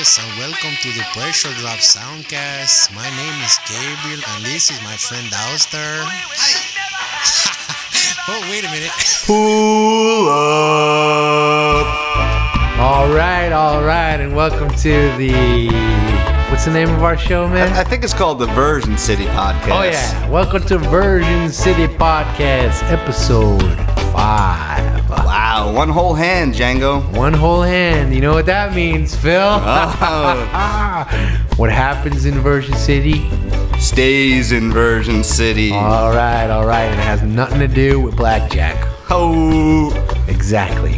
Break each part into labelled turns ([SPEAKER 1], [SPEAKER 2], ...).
[SPEAKER 1] guys, and welcome to the Pressure Drop Soundcast. My name is Gabriel, and this is my friend Auster. Oh, wait a minute.
[SPEAKER 2] Pull up.
[SPEAKER 3] All right, and welcome to the... What's the name of our show, man?
[SPEAKER 2] I think it's called the Version City Podcast.
[SPEAKER 3] Oh, yeah. Welcome to Version City Podcast, episode 5.
[SPEAKER 2] Wow, one whole hand, Django.
[SPEAKER 3] One whole hand. You know what that means, Phil?
[SPEAKER 2] Oh.
[SPEAKER 3] What happens in Version City?
[SPEAKER 2] Stays in Version City.
[SPEAKER 3] All right. And it has nothing to do with blackjack.
[SPEAKER 2] Oh.
[SPEAKER 3] Exactly.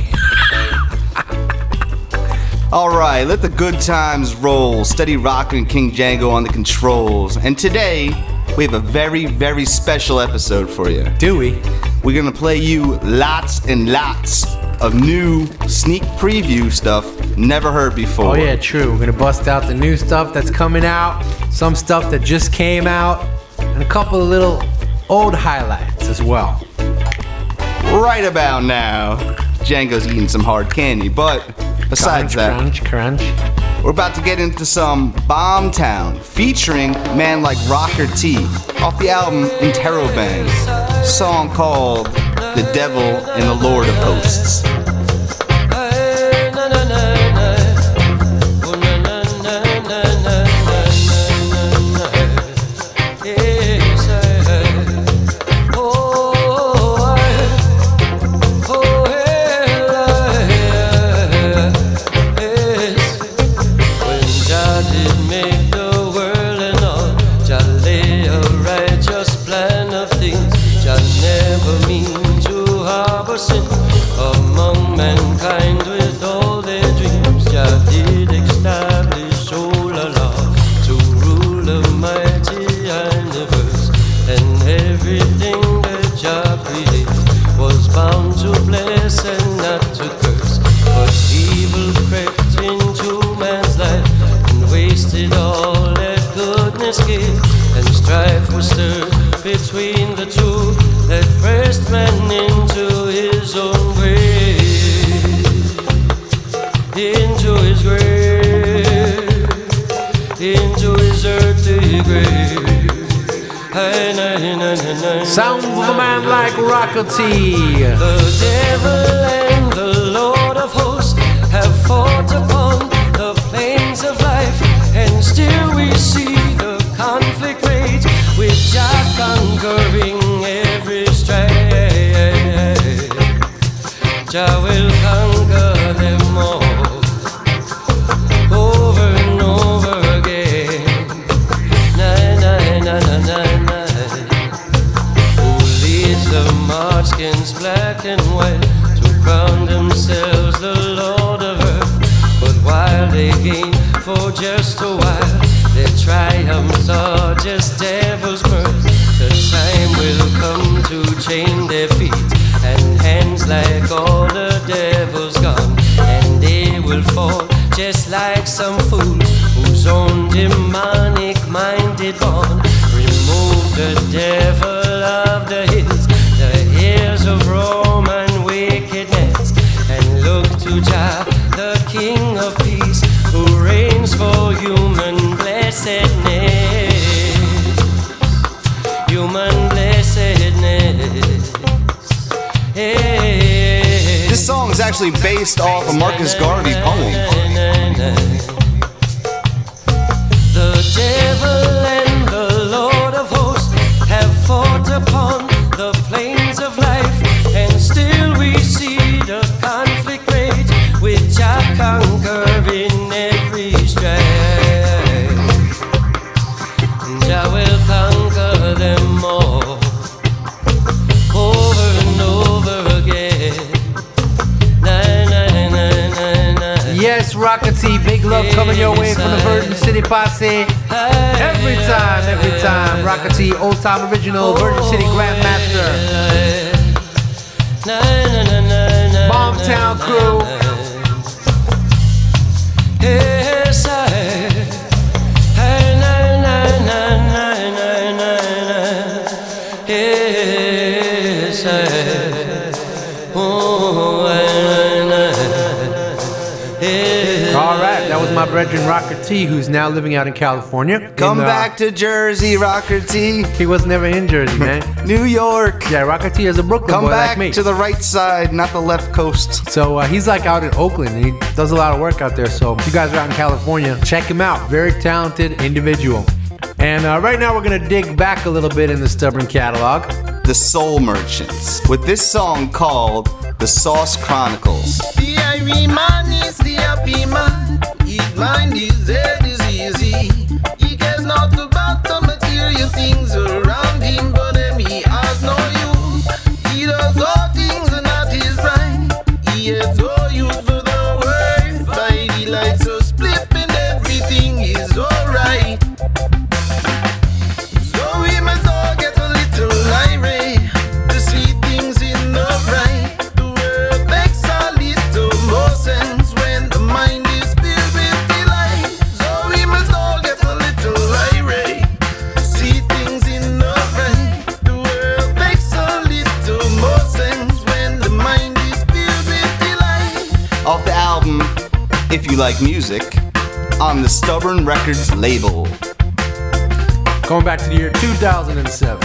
[SPEAKER 2] All right, let the good times roll. Steady rockin' King Django on the controls. And today, we have a very, very special episode for you.
[SPEAKER 3] Do we?
[SPEAKER 2] We're gonna play you lots and lots of new sneak preview stuff never heard before.
[SPEAKER 3] Oh, yeah, true. We're going to bust out the new stuff that's coming out, some stuff that just came out, and a couple of little old highlights as well.
[SPEAKER 2] Right about now, Django's eating some hard candy, but besides
[SPEAKER 3] Crunch.
[SPEAKER 2] we're about to get into some Bomb Town featuring man like Rocker T off the album Interrobang, song called The Devil and the Lord of Hosts.
[SPEAKER 4] Between the two that pressed man into his own grave, into his grave, into his earthly grave.
[SPEAKER 3] Sound of a man like Rocker T.
[SPEAKER 4] The devil and the Lord of hosts have fought upon the plains of life, and still we see the conflict rage, with Jah conquering every strife. Jah will conquer them all, over and over again. Na. Who leads the Marskins black and white to crown themselves the Lord of earth? But while they gain for just a while, their triumphs are just devil's mirth. The time will come to chain their feet and hands like all the devil's gone, and they will fall just like some fool whose own demonic mind did born. Remove the devil of the hills of Roman wickedness, and look to Jah, the King of peace, who reigns for human blessedness. Human blessedness.
[SPEAKER 2] This song is actually based off a Marcus Garvey poem.
[SPEAKER 4] The devil and the Lord of hosts have fought upon the plains of life, and still we see the conflict rage, with Jah conquering every strife. Jah will conquer them all, over and over again. Na.
[SPEAKER 3] Yes, Rocker T, big love coming your way from the Virgin City Posse. Every time. Rocker T, old time original, Virgin City Grandmaster. Bomb Town crew.
[SPEAKER 4] Yes,
[SPEAKER 3] That was my brethren Rocker T, who's now living out in California.
[SPEAKER 2] Come back to Jersey, Rocker T.
[SPEAKER 3] He was never in Jersey, man.
[SPEAKER 2] New York.
[SPEAKER 3] Yeah, Rocker T is a Brooklyn
[SPEAKER 2] Come
[SPEAKER 3] boy
[SPEAKER 2] back
[SPEAKER 3] like me.
[SPEAKER 2] to the right side, not the left coast.
[SPEAKER 3] So he's like out in Oakland, and he does a lot of work out there. So if you guys are out in California, check him out. Very talented individual. And right now we're going to dig back a little bit in the Stubborn catalog.
[SPEAKER 2] The Soul Merchants, with this song called The Sauce Chronicles.
[SPEAKER 5] The Irie man is the happy man. His mind is head is easy. He cares not about the material things around him, but them he has no use. He does all things and that is right. He has no use for the word. By the lights so split and everything is alright. So we must all get a little irate to see things in the right. The world makes a little more sense when the mind is filled with delight. So we must all get a little irate to see things in the right. The world makes a little more sense when the mind is filled with delight.
[SPEAKER 2] Off the album If You Like Music, on the Stubborn Records label.
[SPEAKER 3] Going back to the year 2007.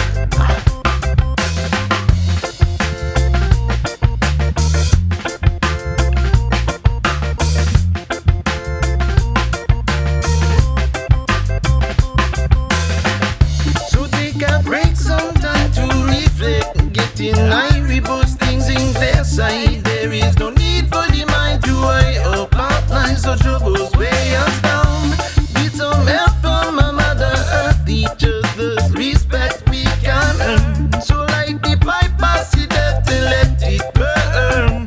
[SPEAKER 5] So take a break sometime to reflect. Getting Irie puts things in their side. There is no need for the mind to weigh up outlines so troubles weigh us down. With some help from my mother earth, teach us the respect we can earn. So like the pipe, pass it left and let it burn.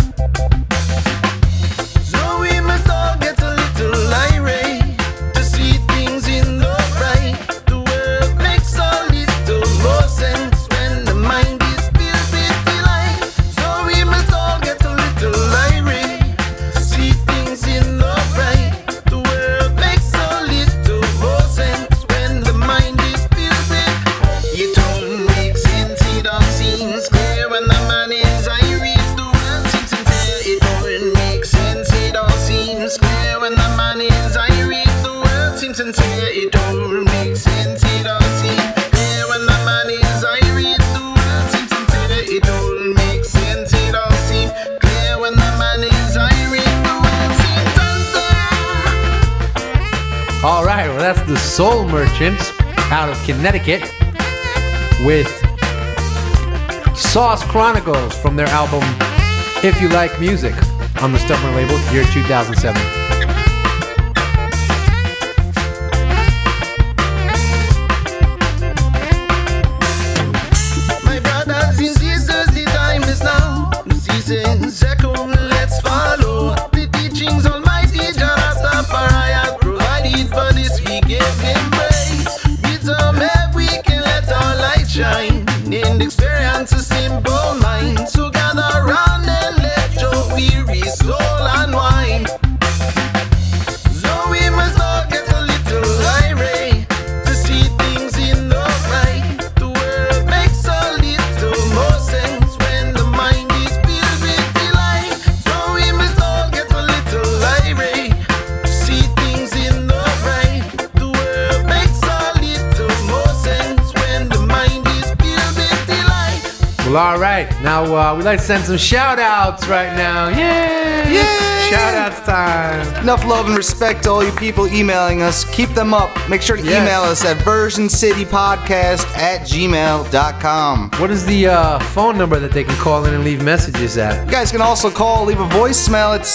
[SPEAKER 5] So we must all get a little irate to see things in the right. The world makes a little more sense when the mind is filled with delight. So we must all get a little irate to see things in the right. The world makes a little more sense when the mind is filled with. It all makes sense, it all seems clear when the man is irate. The world seems sincere. It all makes sense, it all seems clear when the man is irate. The world seems sincere. It all makes sense, it all seems clear when the man is irate. The world seems sincere. It all makes sense, it all seems clear when the man is irate. The world seems sincere.
[SPEAKER 3] All right, well, that's the Soul Merchants out of Connecticut with Sauce Chronicles from their album If You Like Music on the Stubborn label, year 2007.
[SPEAKER 5] My brothers and sisters, the time is now. The seasons echo, let's follow the teachings Almighty Jah Rastafari has provided for this. We give Him praise. With some help, we can let our light shine and experience a simple mind. So gather round and let your weary soul unwind. So we must all get a little irate to see things in the right. The world makes a little more sense when the mind is filled with delight. So we must all get a little irate to see things in the right. The world makes a little more sense when the mind is filled with delight.
[SPEAKER 3] Well, all right. Now, we'd like to send some shout-outs right now. Yay!
[SPEAKER 2] Yay!
[SPEAKER 3] Shout-outs time.
[SPEAKER 2] Enough love and respect to all you people emailing us. Keep them up. Make sure to
[SPEAKER 3] Yes.
[SPEAKER 2] email us at versioncitypodcast@gmail.com.
[SPEAKER 3] What is the phone number that they can call in and leave messages at?
[SPEAKER 2] You guys can also call, leave a voicemail at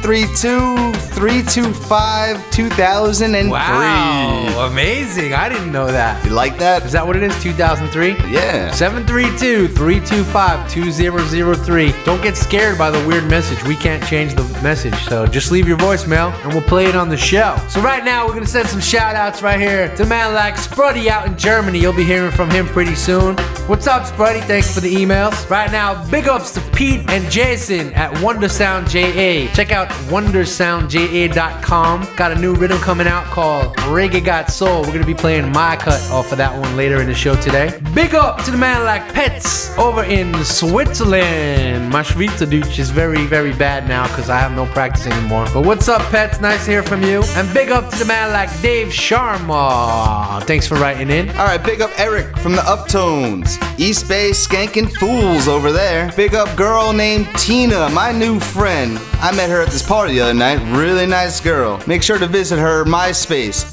[SPEAKER 2] 732-325-2003.
[SPEAKER 3] Wow, amazing. I didn't know that.
[SPEAKER 2] You like that?
[SPEAKER 3] Is that what it is, 2003?
[SPEAKER 2] Yeah.
[SPEAKER 3] 732-325-2003. Don't get scared by the weird message. We can't change the message, so just leave your voicemail and we'll play it on the show. So right now, we're going to send some shout-outs right here to a man like Spruddy out in Germany. You'll be hearing from him pretty soon. What's up, Spruddy? Thanks for the emails. Right now, big ups to Pete and Jason at Wondersound JA. Check out wondersoundja.com. Got a new rhythm coming out called Reggae Got Soul. We're going to be playing my cut off of that one later in the show today. Big up to the man like Pets over in Switzerland. My Schweizerdeutsch is very, very bad now because I have no practice anymore. anymore. But what's up, pets? Nice to hear from you. And big up to the man like Dave Sharma. Thanks for writing in.
[SPEAKER 2] All right, big up Eric from the Uptones. East Bay skanking fools over there. Big up girl named Tina, my new friend. I met her at this party the other night. Really nice girl. Make sure to visit her MySpace.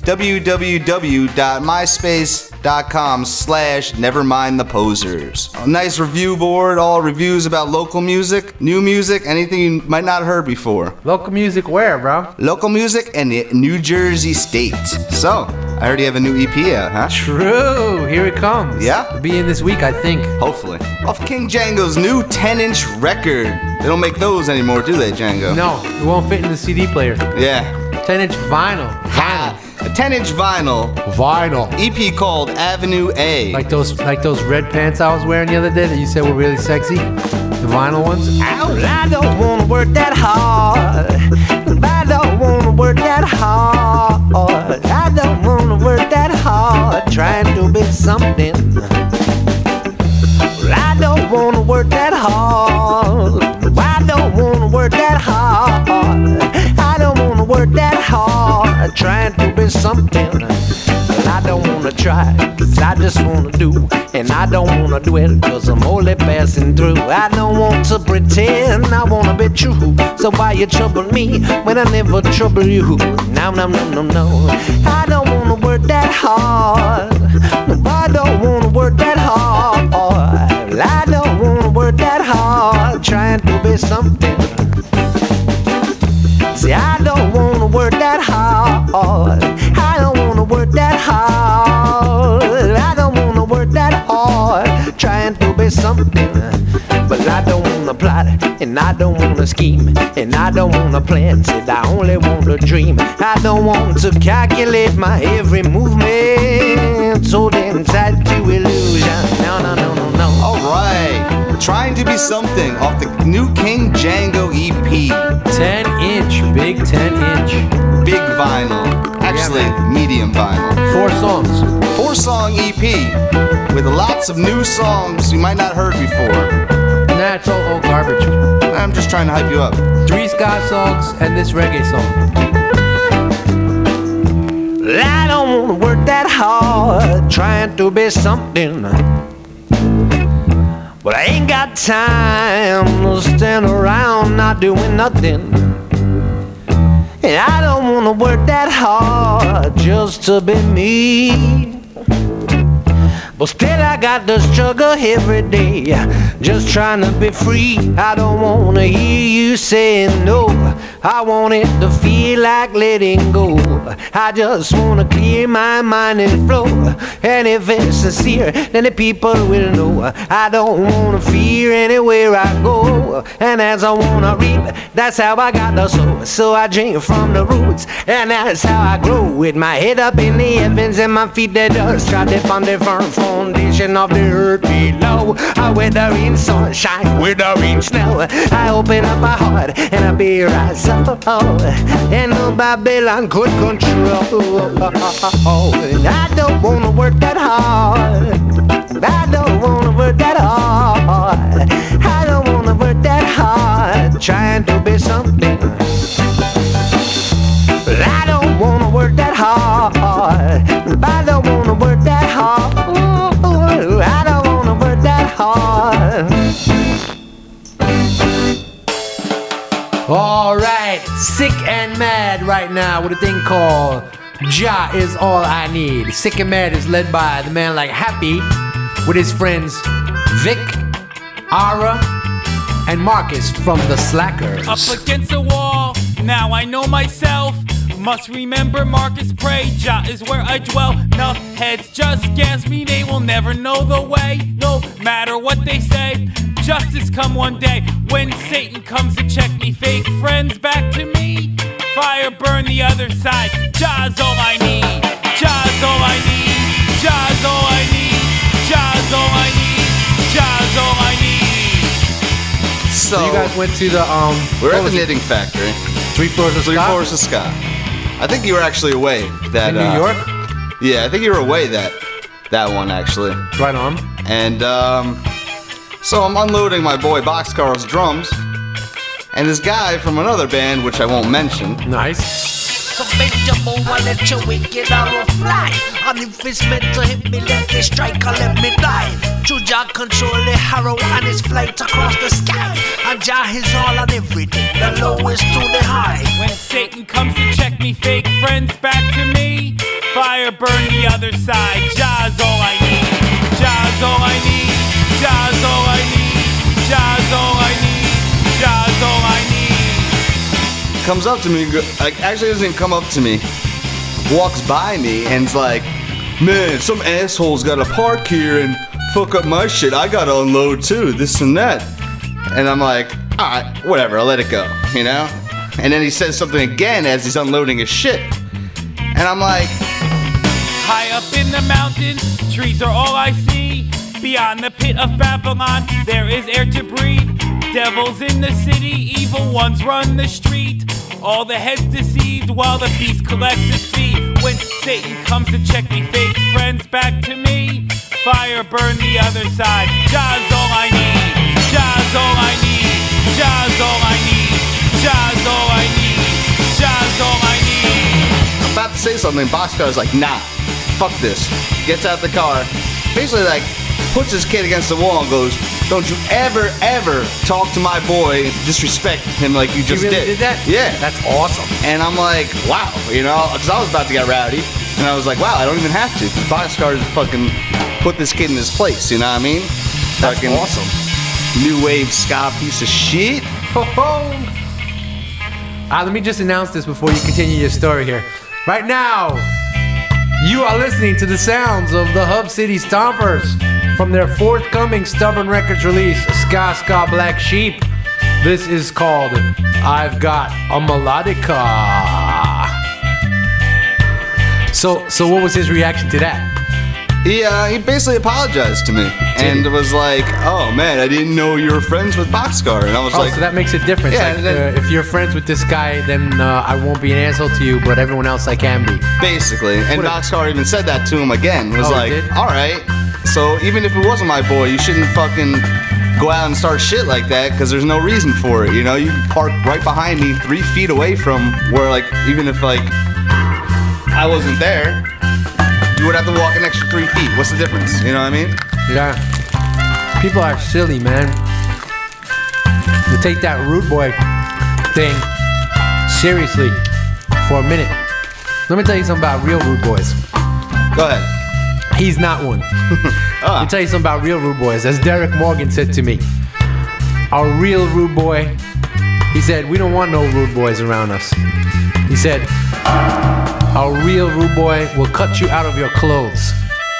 [SPEAKER 2] www.myspace.com/nevermindtheposers. A nice review board, all reviews about local music, new music, anything you might not have heard before.
[SPEAKER 3] Local music where, bro?
[SPEAKER 2] Local music in the New Jersey state. So, I heard you have a new EP out, huh?
[SPEAKER 3] True. Here it comes.
[SPEAKER 2] Yeah?
[SPEAKER 3] It'll be in this week, I think.
[SPEAKER 2] Hopefully. Off King Django's new 10-inch record. They don't make those anymore, do they, Django?
[SPEAKER 3] No, it won't fit in the CD player.
[SPEAKER 2] Yeah.
[SPEAKER 3] 10-inch vinyl.
[SPEAKER 2] Ha! A 10-inch vinyl
[SPEAKER 3] Vinyl.
[SPEAKER 2] EP called Avenue A.
[SPEAKER 3] Like those red pants I was wearing the other day that you said were really sexy? The vinyl ones?
[SPEAKER 5] Well, I don't wanna work that hard. I don't wanna work that hard. I don't wanna work that hard trying to be something. Well, I don't wanna work that hard. I don't wanna work that hard. I don't wanna work that hard trying to be something. But I don't wanna try, 'cause I just wanna do. And I don't wanna do it 'cause I'm only passing through. I don't want to pretend, I wanna be true. So why you trouble me when I never trouble you? No, no, no, no, no. I don't wanna work that hard. No, I don't wanna work that hard. I don't wanna work that hard trying to be something. See, I don't wanna work that hard. I don't wanna work that hard. I don't wanna work that hard trying to be something. But I don't wanna plot, and I don't wanna scheme, and I don't wanna plan. Said I only wanna dream. I don't want to calculate my every movement. So damn tied to illusion. No, no, no, no, no.
[SPEAKER 2] Alright. Trying to be something off the new King Django EP.
[SPEAKER 3] 10-inch. Big 10-inch.
[SPEAKER 2] Big vinyl. Actually, medium vinyl.
[SPEAKER 3] 4 songs.
[SPEAKER 2] 4-song EP with lots of new songs you might not heard before.
[SPEAKER 3] Nah, it's all old garbage.
[SPEAKER 2] I'm just trying to hype you up.
[SPEAKER 3] 3 ska songs and this reggae song.
[SPEAKER 5] I don't wanna work that hard trying to be something. But I ain't got time to stand around not doing nothing. And I don't wanna work that hard just to be me. But still I got to struggle every day, just trying to be free. I don't wanna hear you saying no. I want it to feel like letting go. I just wanna clear my mind and flow. And if it's sincere, then the people will know. I don't wanna fear anywhere I go. And as I wanna reap, that's how I got the soul. So I drink from the roots, and that's how I grow. With my head up in the heavens and my feet the dust, try to find the firm foundation of the earth below. Whether in sunshine, whether in snow, I open up my heart and I bear eyes up. And no Babylon could control. I don't wanna work that hard. I don't wanna work that hard. I don't wanna work that hard trying to be something. But I don't wanna work that hard. I don't wanna work that hard. I don't wanna work that hard.
[SPEAKER 3] All right, Sick and Mad right now with a thing called Ja Is All I Need. Sick and Mad is led by the man like Happy with his friends Vic, Ara, and Marcus from the Slackers.
[SPEAKER 6] Up against the wall, now I know myself. Must remember Marcus pray, Ja is where I dwell. Enough heads just gas me, they will never know the way. No matter what they say, justice come one day. When Satan comes to check me, fake friends back to me. Fire burn the other side, Ja's all I need. Ja's all I need. Ja's all I need. Ja's all I need. Ja's all I need.
[SPEAKER 3] So you guys went to the
[SPEAKER 2] we're at the Knitting Factory.
[SPEAKER 3] 3 Floors of Ska?
[SPEAKER 2] 3 Floors of Ska. I think you were actually away that
[SPEAKER 3] in New York?
[SPEAKER 2] Yeah, I think you were away that one actually.
[SPEAKER 3] Right on.
[SPEAKER 2] And so I'm unloading my boy Boxcar's drums, And this guy from another band, which I won't mention,
[SPEAKER 3] Nice.
[SPEAKER 7] So bend your bow and let your wicked arrow fly. And if it's meant to hit me, let it strike or let me die. True Jah control the harrow and its flight across the sky. And Jah is all and everything, the lowest to the high.
[SPEAKER 6] When Satan comes to check me, fake friends back to me. Fire burn the other side. Jah's all I need. Jah's all I need. Jah's all I need. Jah's all I need. Jah's all I need.
[SPEAKER 2] comes up to me, like, actually doesn't even come up to me, walks by me and's like, man, some asshole's gotta park here and fuck up my shit. I gotta unload too, this and that. And I'm like, alright, whatever, I'll let it go, you know? And then he says something again as he's unloading his shit. And I'm like,
[SPEAKER 6] high up in the mountains, trees are all I see. Beyond the pit of Babylon, there is air to breathe. Devils in the city, evil ones run the street. All the heads deceived while the beast collects his fee. When Satan comes to check me, fake friends back to me. Fire burn the other side. Jah's all I need. Jah's all I need. Jah's all I need. Jah's all I need. Jah's all I need.
[SPEAKER 2] I'm about to say something, Boxcar's like, nah, fuck this. Gets out the car, basically like puts his kid against the wall and goes, don't you ever, ever talk to my boy, disrespect him like you just
[SPEAKER 3] You really did that?
[SPEAKER 2] Yeah.
[SPEAKER 3] That's awesome.
[SPEAKER 2] And I'm like, wow, you know, because I was about to get rowdy. And I was like, wow, I don't even have to. Boxcar just fucking put this kid in his place, you know what I mean?
[SPEAKER 3] That's
[SPEAKER 2] Fucking
[SPEAKER 3] awesome.
[SPEAKER 2] new wave ska piece of shit.
[SPEAKER 3] Let me just announce this before you continue your story here. Right now, you are listening to the sounds of the Hub City Stompers from their forthcoming Stubborn Records release, Ska Ska Black Sheep. This is called I've Got a Melodica. So what was his reaction to that?
[SPEAKER 2] He basically apologized to me and was like, oh man, I didn't know you were friends with Boxcar. And I was like,
[SPEAKER 3] So that makes a difference.
[SPEAKER 2] Yeah,
[SPEAKER 3] Like,
[SPEAKER 2] then-
[SPEAKER 3] if you're friends with this guy, then I won't be an asshole to you, but everyone else I can be.
[SPEAKER 2] basically. And Boxcar even said that to him again. Was
[SPEAKER 3] Oh, he
[SPEAKER 2] like,
[SPEAKER 3] did?
[SPEAKER 2] all right, so even if it wasn't my boy, you shouldn't fucking go out and start shit like that because there's no reason for it. You know, you park right behind me 3 feet away from where, like, even if, like, I wasn't there, you would have to walk an extra 3 feet. What's the difference? You know what I mean?
[SPEAKER 3] Yeah. People are silly, man. You take that rude boy thing seriously for a minute. Let me tell you something about real rude boys.
[SPEAKER 2] Go ahead.
[SPEAKER 3] He's not one. Let me tell you something about real rude boys. As Derek Morgan said to me, a real rude boy, he said, we don't want no rude boys around us. He said, a real rude boy will cut you out of your clothes.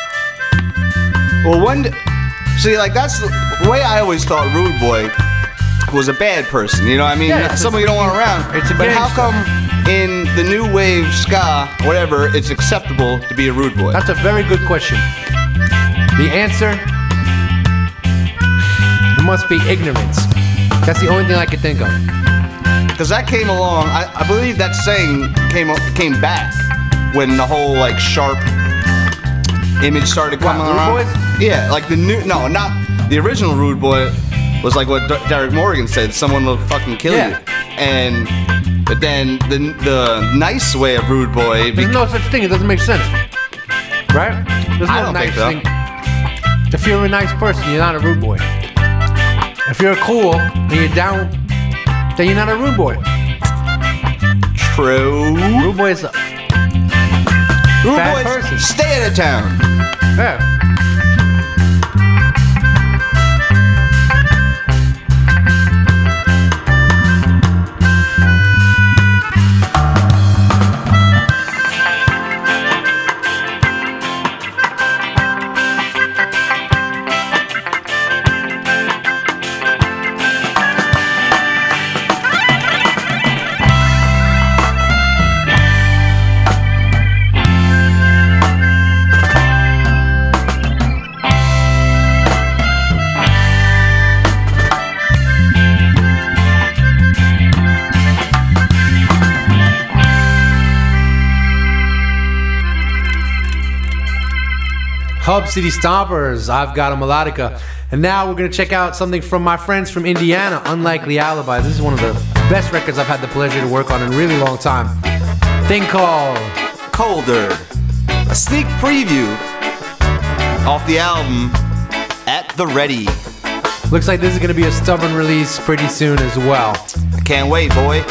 [SPEAKER 2] Well, see, like, that's the way I always thought Rude Boy was a bad person. You know what I mean?
[SPEAKER 3] Yeah, it's
[SPEAKER 2] someone you don't want around.
[SPEAKER 3] It's a
[SPEAKER 2] but how
[SPEAKER 3] gangster.
[SPEAKER 2] come in the new wave ska, whatever, it's acceptable to be a rude boy?
[SPEAKER 3] That's a very good question. The answer, it must be ignorance. That's the only thing I can think of.
[SPEAKER 2] Because that came along, I believe that saying came back when the whole, like, sharp image started coming
[SPEAKER 3] Rude
[SPEAKER 2] around.
[SPEAKER 3] boys?
[SPEAKER 2] Yeah, like the new, no, not the original Rude Boy was like what Derek Morgan said, someone will fucking kill
[SPEAKER 3] Yeah.
[SPEAKER 2] you. But then the nice way of Rude Boy,
[SPEAKER 3] There's no such thing. It doesn't make sense. Right? There's no
[SPEAKER 2] I don't
[SPEAKER 3] nice
[SPEAKER 2] think so.
[SPEAKER 3] thing. If you're a nice person, you're not a rude boy. If you're cool and you're down, then you're not a rude boy.
[SPEAKER 2] true.
[SPEAKER 3] Rude boy is a
[SPEAKER 2] Rude
[SPEAKER 3] bad
[SPEAKER 2] boys,
[SPEAKER 3] person.
[SPEAKER 2] stay out of town.
[SPEAKER 3] yeah. Hub City Stompers, I've Got a Melodica. And now we're going to check out something from my friends from Indiana, Unlikely Alibi. This is one of the best records I've had the pleasure to work on in a really long time. Thing called
[SPEAKER 2] Colder. A sneak preview off the album At the Ready.
[SPEAKER 3] Looks like this is going to be a stubborn release pretty soon as well.
[SPEAKER 2] I can't wait, boy.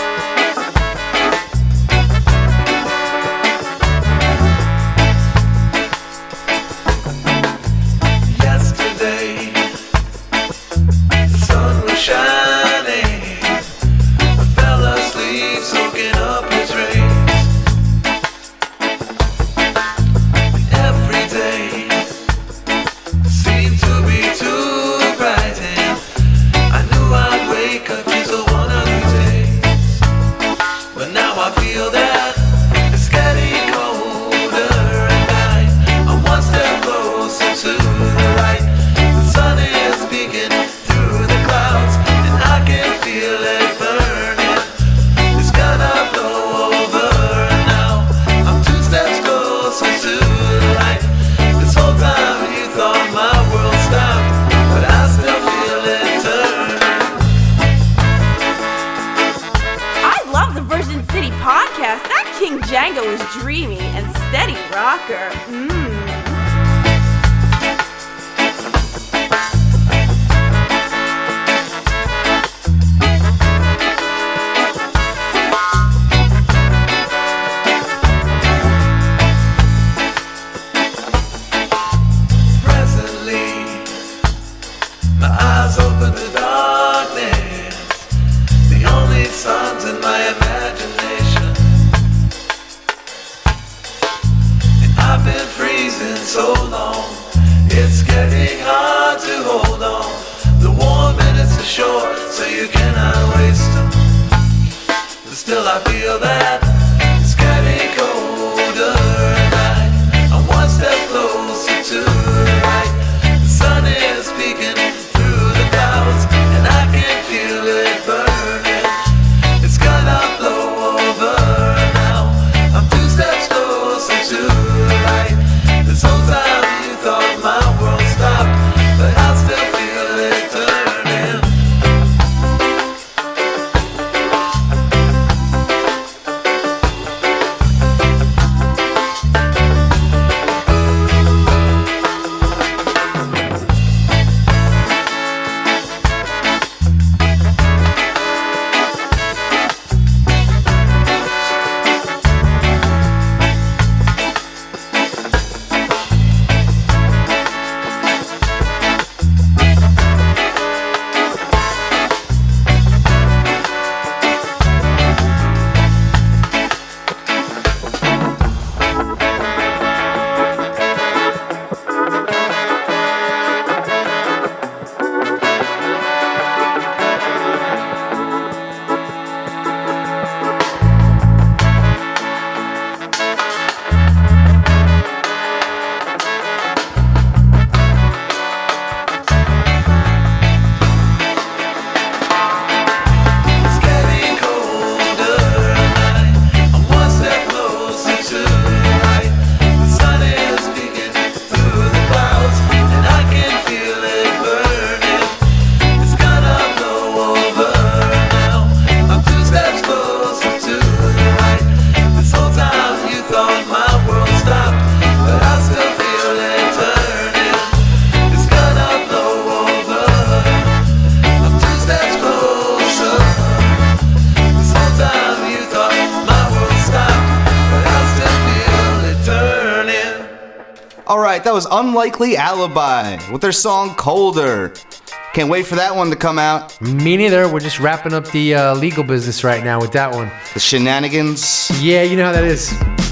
[SPEAKER 2] That was Unlikely Alibi with their song Colder. Can't wait for that one to come out.
[SPEAKER 3] Me neither. We're just wrapping up the legal business right now with that one.
[SPEAKER 2] The shenanigans.
[SPEAKER 3] Yeah, you know how that is.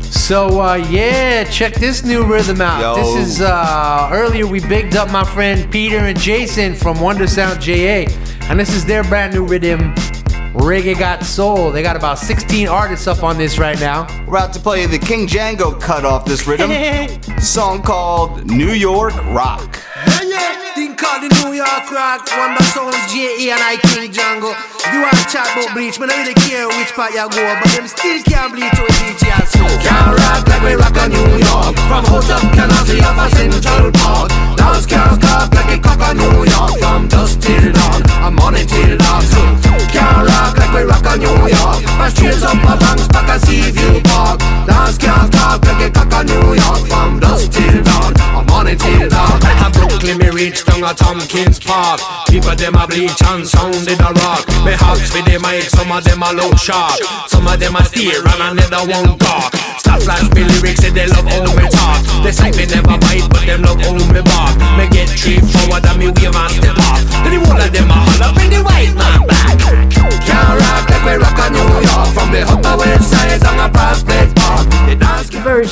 [SPEAKER 3] So, yeah, check this new rhythm out.
[SPEAKER 2] Yo.
[SPEAKER 3] This is, earlier we bigged up my friend Peter and Jason from Wonder Sound JA. And this is their brand new rhythm, Reggae Got Soul. They got about 16 artists up on this right now.
[SPEAKER 2] We're about to play the King Django cut off this rhythm. Song called New York Rock.
[SPEAKER 7] Thing called the New York Rock, Wonder Sound, J.E. and I King Django. If you want to chat about bleach, man, I really care which part you go, but them still can't bleach with bleach, yeah, so.
[SPEAKER 5] Can't rock like we rock a New York. From Hotel Canary up a Central Park. Dance can't cock like a cock a New York. From dusk till dawn, I'm on it till dark. So can't rock like we rock a New York. From streets up a Banks, back a Seaview Park. Dance can't cock like a cock a New York. From dusk till dawn, I'm on it till dark.
[SPEAKER 8] A Brooklyn me reach down at Tompkins Park. People them a bleach and sounded a rock. Me hogs with the mic, some of them a look sharp. Some of them a steer and another won't talk. Stop flash me lyrics and they love how me talk. They say me never bite but them love how me bark. Me get 3 forward and me wave and step off. Then the whole of them a holler bring the white man back.
[SPEAKER 5] Can't rock like we rock a New York. From the Upper West Side on a Prospect Park. The dance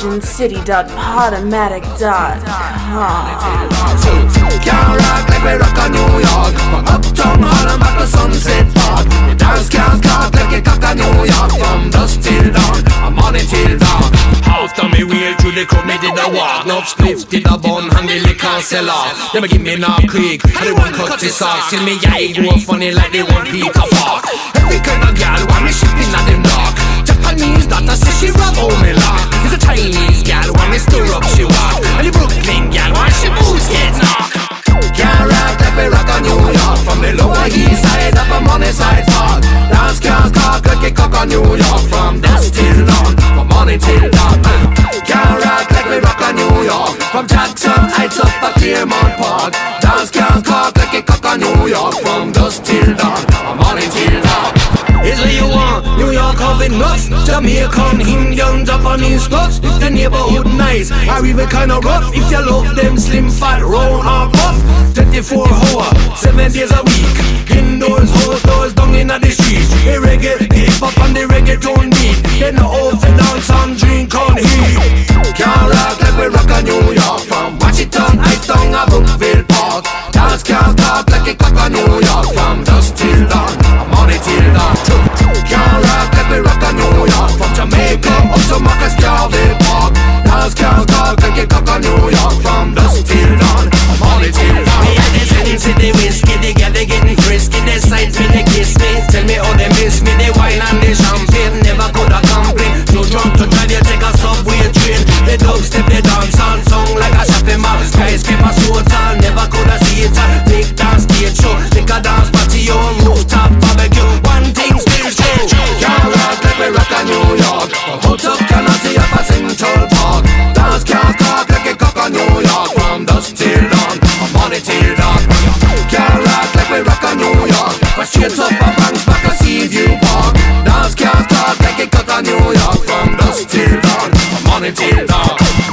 [SPEAKER 9] versioncity.podomatic.com.
[SPEAKER 5] Can't rock like we rock a New York. From Uptown Harlem back to Sunset Park. The dance can't cock like a cock a New York. From dusk till dawn, I'm on it till dawn.
[SPEAKER 8] After me wheel through the crowd, me did a walk. Enough spliff, did a bun, and the liquor sell off. Them a give me knob creek, and they want cut the socks. Till me eye go funny like they want Peter Falk. Every kind of gal want me shipping at them dark. Japanese daughter says she rub on me lock. There's a Chinese gal want me stir up she walk. And the Brooklyn gal want she boots get knocked.
[SPEAKER 5] Can't rock like we rock a New York. From the Lower East Side up a Money Side Park. Dance can't cock like a cock a New York. From dusk till dawn, from morning till dawn. Can't rock like we rock a New York. From Jackson Heights up a Claremont Park. Dance can't cock like a cock a New York. From dusk till dawn, from morning till dawn.
[SPEAKER 8] It's what you want, New York having nuts. Jamaican, Indian, Japanese stuff. If the neighborhood nice, or even kinda rough. If you love them slim, fat, round or buff. 24 hours, 7 days a week. Indoors, outdoors, down in the street. The reggae, the hip hop and the reggaeton beat. They know how to dance and drink on heat.
[SPEAKER 5] Can't rock like we rock a New York. From Washington, Hightstown, a Brookville Park. Dance can't talk like a cock a New York. From dusk till dawn, I'm on it till dawn. Can't rock like we rock a New York. From Jamaica up to Marcus Garvey Park. Dance can't talk like a cock a New York. From dusk till dawn, I'm on it till dawn.
[SPEAKER 8] Me and the sense of the whiskey, the girl they getting frisky. They sight me, they kiss me. Tell me how they miss me. They wine and they champagne, never coulda complain. Too drunk to drive, you take a subway train. They dubstep, they dance on song like a shopping mall. Skyscraper so tall, never coulda see it all. Big dance stage show, take a dance party on rooftop barbecue. One thing still true.
[SPEAKER 5] Can't rock like we rock a New York. From Hotel Canary up a Central Park. Dance can't cock like a cock a New York. From dusk till dawn, I'm on it till dark. Can't rock like we rock a New York. From streets up a Banks, back a Seaview Park. Dance can't cock like a cock a New York. From dusk till dawn, I'm on it till dark.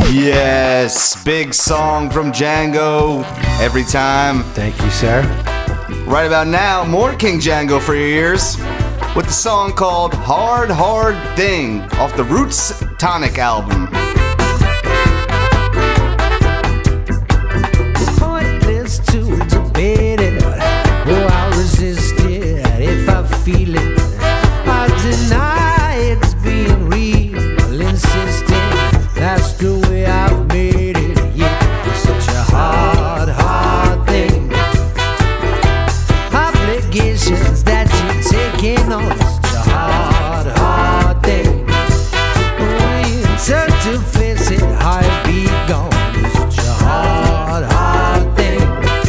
[SPEAKER 2] Yes, big song from Django every time.
[SPEAKER 3] Thank you, sir.
[SPEAKER 2] Right about now, more King Django for your ears with the song called Hard Hard Thing off the Roots Tonic album.
[SPEAKER 7] Pointless to debate it. Oh, I'll resist it if I feel it. I deny it's being real, insisting that's the way I've made it. Yeah, it's such a hard, hard thing. Obligations that you're taking on is such a hard, hard thing. When you turn to face it, I'll be gone. It's such a hard, hard thing.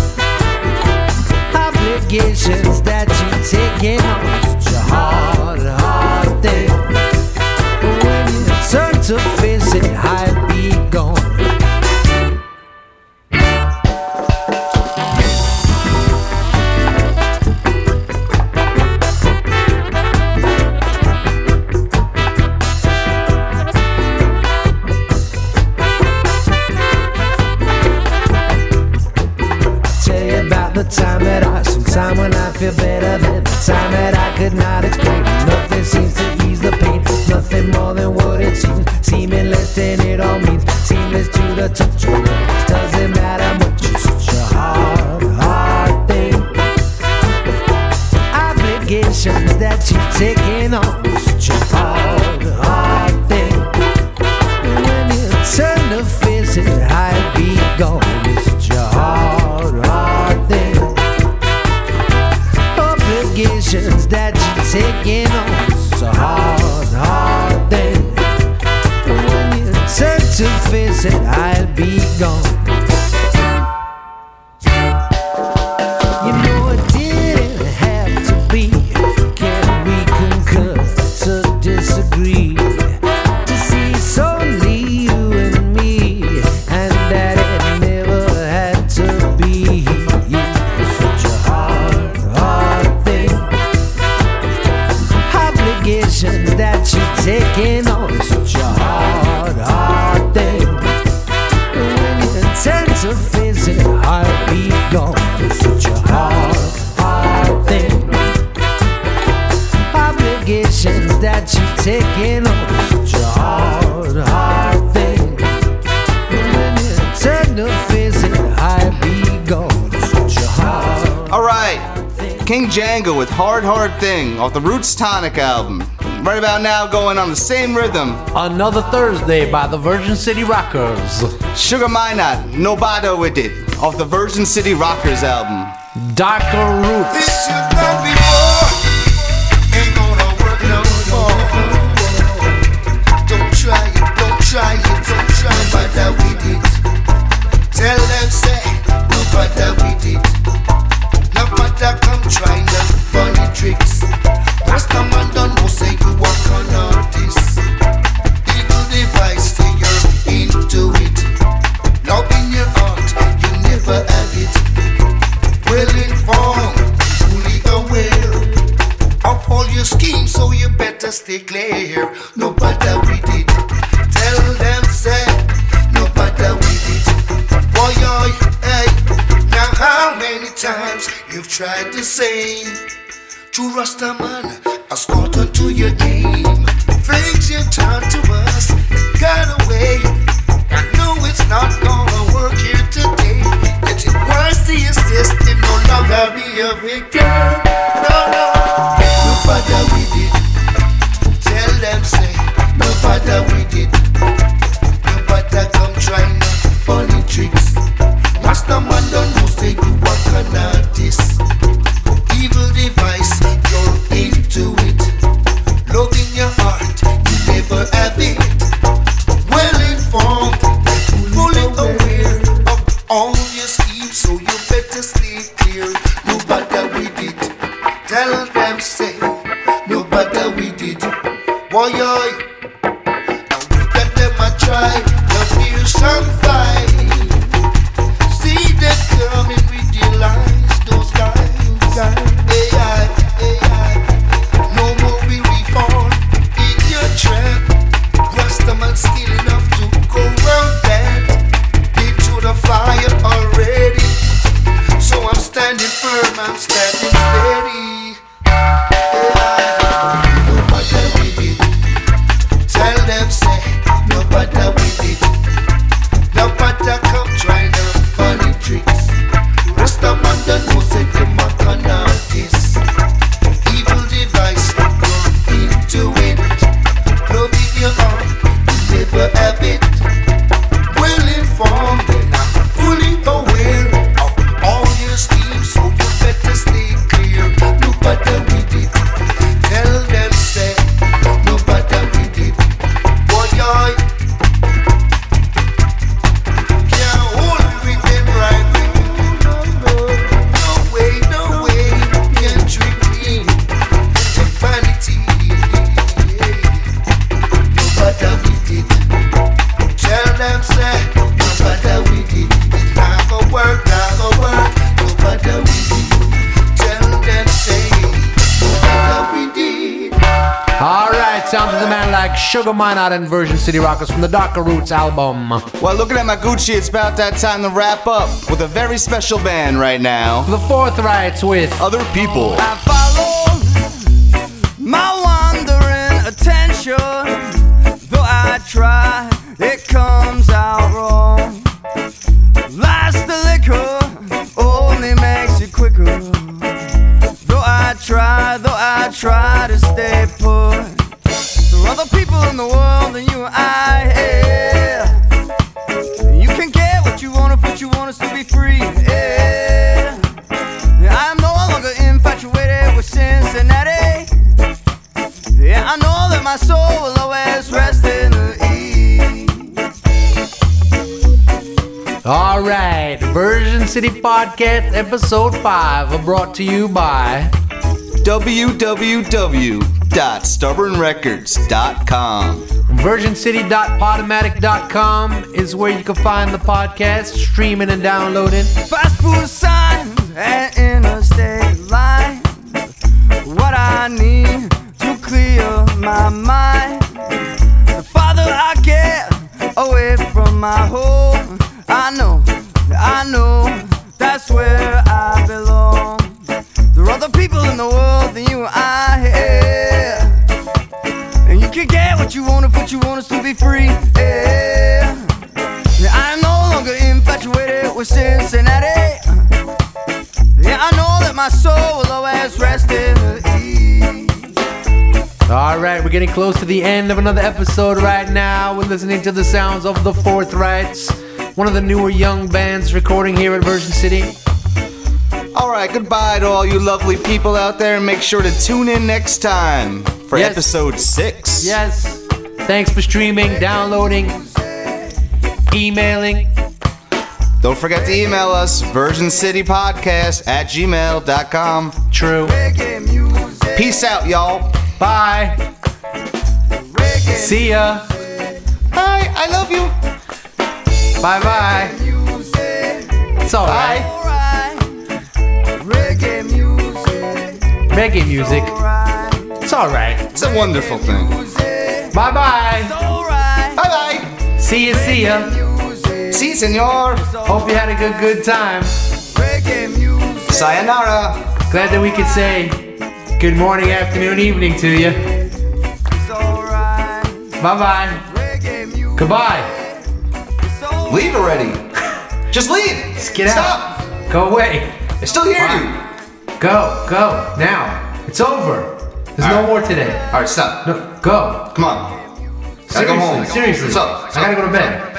[SPEAKER 7] Obligations that you're taking on is such a hard, hard thing. When you turn to face it, I'll be gone. The time that sometime when I feel better than the time that I could not explain. Nothing seems to ease the pain, nothing more than what it seems. See me visit, I'll be gone. You know it didn't have to be. Can we concur to disagree? To see it's only you and me, and that it never had to be. Such a hard, hard thing. Obligations that you're taking on. Such a hard, hard thing. When you intend to face it, I'll be gone. Such a hard, hard thing. Obligations that you're taking on. Such a hard, hard thing. When you intend to face it, I'll be gone. Such a hard.
[SPEAKER 2] Alright, King Django with Hard Hard Thing off the Roots Tonic album. Right about now going on the same rhythm.
[SPEAKER 3] Another Thursday by the Virgin City Rockers.
[SPEAKER 2] Sugar Minot, No Bother With It off the Virgin City Rockers album.
[SPEAKER 3] Darker Roots.
[SPEAKER 5] This you've done before ain't gonna work no more. Don't try it, don't try it, don't try it. No bother with it. Tell them say, no bother with it. No matter come try no funny tricks. Rasta man don't know say you walk on artists. Evil device say you're into it. Love in your heart, you never have it. Well informed, fully aware of all your schemes, so you better stay clear. No bother with it. Tell them say, no bother with it. Boy, hey, now how many times you've tried to say to Rasta man, has caught onto your game. Things you turn to us, got away. I know it's not gonna work here today. Let it worse to your system, no longer be a victim. No bother with it. Tell them say, no bother with it. No bother come try no funny tricks. Rasta man don't know say you walk an artist. Evil device, you're into it. Love in your heart, you never have it. Well informed, fully aware of all your schemes, so you better stay clear. No bother with it. Tell them say, no bother with it. Boy, now look at them a try, the fear some fight. See them coming with their lies, those guys. No more will we fall in your trap. Rastaman skill enough to go round that. Been through the fire already, so I'm standing firm, I'm standing steady. No bother with it. Tell them say, no bother with it. No bother come try no funny tricks. Rastaman don't know say them a can artist. Evil device, you're into it. Love in your heart, you never have it. Well informed and I'm fully aware of all your schemes, so you better stay clear. No bother with it. Tell them say, no bother with it. Boy, can't hold me with them right. No way, can't trick me. Take vanity. No bother with it. Tell them say, no bother with it. It's not gonna work, not gonna work. No bother with it. Tell them say, no bother with it.
[SPEAKER 3] Alright, sounds of the man like Sugar Minot and Virgin City Rockers from the Darker Roots album.
[SPEAKER 2] Well, looking at my Gucci, it's about that time to wrap up with a very special band right now.
[SPEAKER 3] The Forthrights with
[SPEAKER 2] Other People.
[SPEAKER 9] I follow my wandering attention. Though I try, it comes out wrong. Last the liquor only makes it quicker. Though I try to stay put. There are other people in the world than you and I, yeah. You can get what you want if what you want is to be free, yeah. I'm no longer infatuated with Cincinnati. Yeah, I know that my soul will always rest in the east.
[SPEAKER 3] Version City Podcast, Episode 5, brought to you by
[SPEAKER 2] www.stubbornrecords.com.
[SPEAKER 3] VersionCity.podomatic.com is where you can find the podcast, streaming and downloading.
[SPEAKER 9] Fast food signs and interstate lines. What I need to clear my mind. The farther I get away from my home, I know, that's where I belong. There are other people in the world than you and I here. And you can get what you want if what you want is to be free. Yeah. I'm no longer infatuated with Cincinnati. Yeah, I know that my soul will always rest in ease.
[SPEAKER 3] All right, we're getting close to the end of another episode right now. We're listening to the sounds of The Forthrights, one of the newer young bands recording here at Version City.
[SPEAKER 2] All right, goodbye to all you lovely people out there. Make sure to tune in next time for episode 6.
[SPEAKER 3] Yes. Thanks for streaming, downloading, emailing.
[SPEAKER 2] Don't forget to email us, versioncitypodcast@gmail.com.
[SPEAKER 3] True.
[SPEAKER 2] Peace out, y'all.
[SPEAKER 3] Bye. See ya.
[SPEAKER 2] Bye, I love you.
[SPEAKER 3] Bye-bye. It's all right.
[SPEAKER 9] Reggae music.
[SPEAKER 3] Reggae music. It's all right.
[SPEAKER 2] It's a wonderful thing.
[SPEAKER 3] Bye-bye.
[SPEAKER 2] Bye-bye.
[SPEAKER 3] See ya.
[SPEAKER 2] Si, senor.
[SPEAKER 3] Hope you had a good time.
[SPEAKER 2] Sayonara.
[SPEAKER 3] Glad that we could say good morning, afternoon, evening to you. Bye-bye. Goodbye.
[SPEAKER 2] Leave already. Just leave.
[SPEAKER 3] Just get
[SPEAKER 2] Stop.
[SPEAKER 3] out. Go away.
[SPEAKER 2] I still hear you.
[SPEAKER 3] Go now. It's over. There's no more today.
[SPEAKER 2] All right, stop.
[SPEAKER 3] No, go.
[SPEAKER 2] Come on. Gotta go home.
[SPEAKER 3] Seriously.
[SPEAKER 2] What's up?
[SPEAKER 3] I gotta go to bed.